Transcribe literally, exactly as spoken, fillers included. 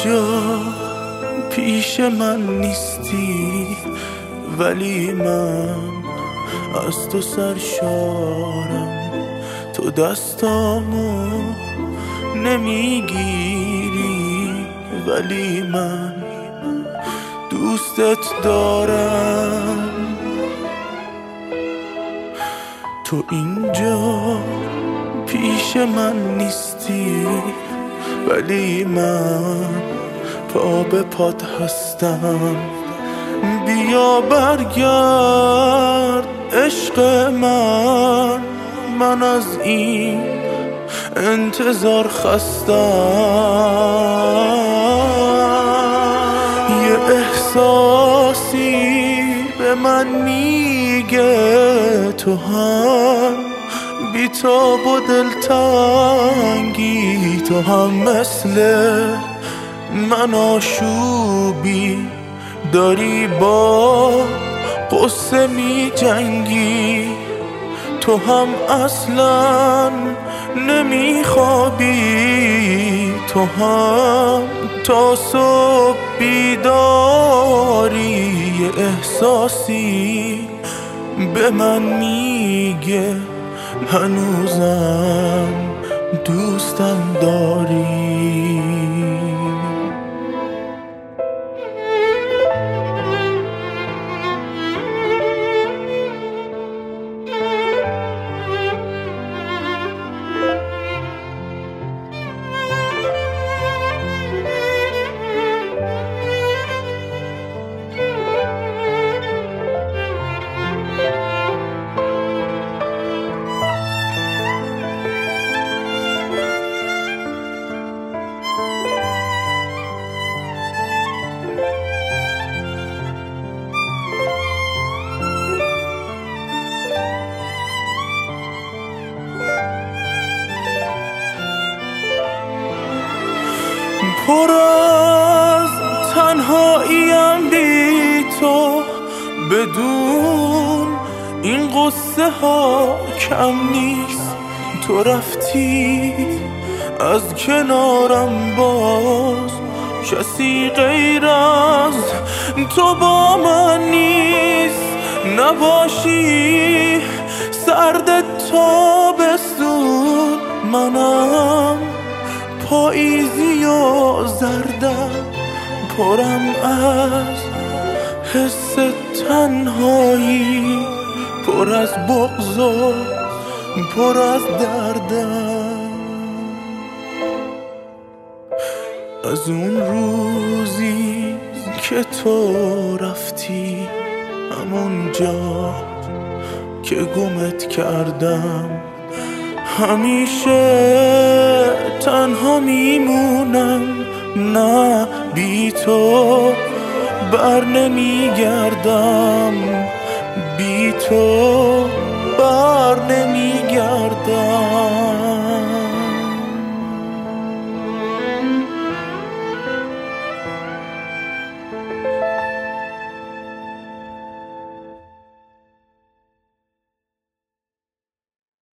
اینجا پیش من نیستی، ولی من از تو سرشارم. تو دستامو نمیگیری، ولی من دوستت دارم. تو اینجا پیش من نیستی، ولی من پا به پات هستم. بیا برگرد عشق من، من از این انتظار خستم. یه احساسی به من میگه تو هم بی‌تاب و دلتنگی، تو هم مثل من آشوبی داری با قصه می جنگی. تو هم اصلا نمی خوابی، تو هم تا صبح بیداری. یه احساسی به من میگه هنوزم دوستم داری. پر از تنهاییم بی تو، بدون این قصه ها کم نیست. تو رفتی از کنارم، باز کسی غیر از تو با من نیست. نباشی سرد تابستون، منم پاییزی و زردم، پرم از حس تنهایی، پر از بغض و پر از دردم. از اون روزی که تو رفتی، همون جا که گمت کردم، همیشه تنها میمونم. نه بی تو بر نمیگردم، بی تو بر نمیگردم.